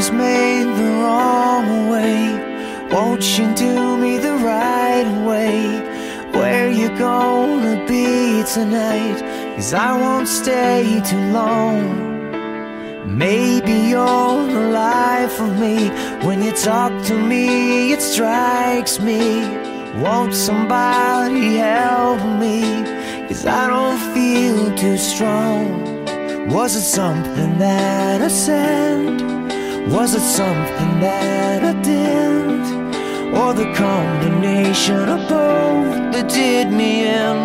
was made the wrong way. Won't you do me the right way? Where you gonna be tonight? 'Cause I won't stay too long. Maybe you're the life of me. When you talk to me, it strikes me. Won't somebody help me? 'Cause I don't feel too strong. Was it something that I said? Was it something that I did? Or the combination of both that did me in?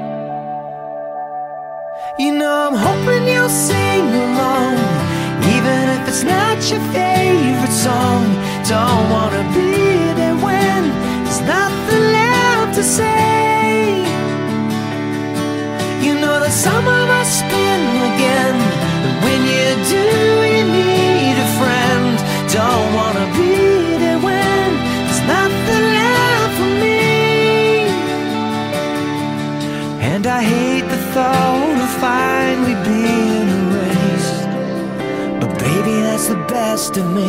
You know I'm hoping you'll sing along, even if it's not your favorite song. Don't wanna be there when there's nothing left to say. You know that some of us spin again, but when you do, you need a friend. Don't wanna be there when there's nothing left for me. And I hate the thought of finally being erased, but baby, that's the best of me.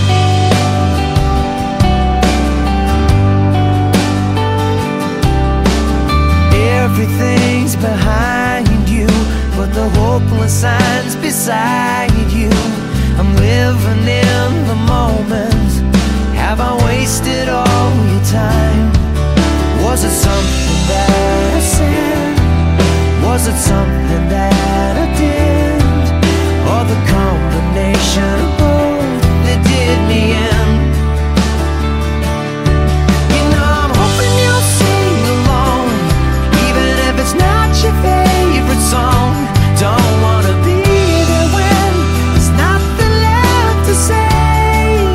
Everything's behind you, but the hopeless signs beside you. I'm living in the moment. Have I wasted all your time? Was it something that I said? Was it something that I did? Or the combination of both that did me in? You know I'm hoping you'll sing along, even if it's not your favorite song. Don't wanna be there when there's nothing left to say.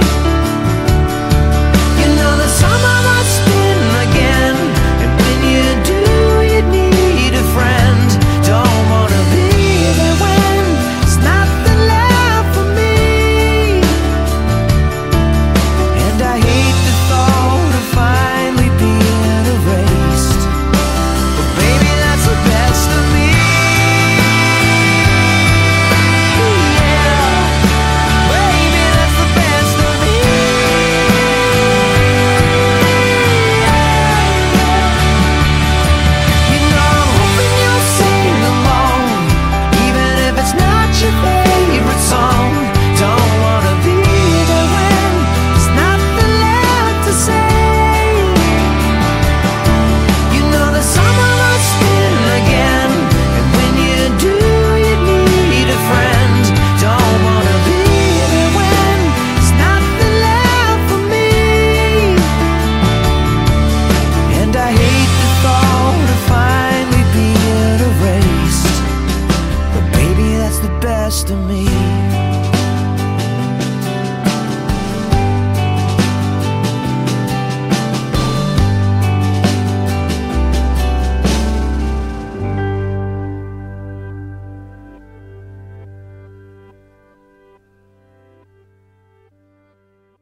You know that some of us spin again, and when you do, you need a friend. Don't wanna be there when there's nothing left for me. And I hate the thought of finally being erased, but baby, that's the best of me. Yeah, baby, that's the best of me. You know I'm hoping you'll sing along, even if it's not your favorite song. Don't wanna be there when there's nothing left to say. You know that some of us spin again, and when you do, you need a friend. Don't wanna be there when there's nothing left for me. And I hate the thought of finally being erased, but baby, that's the best of me.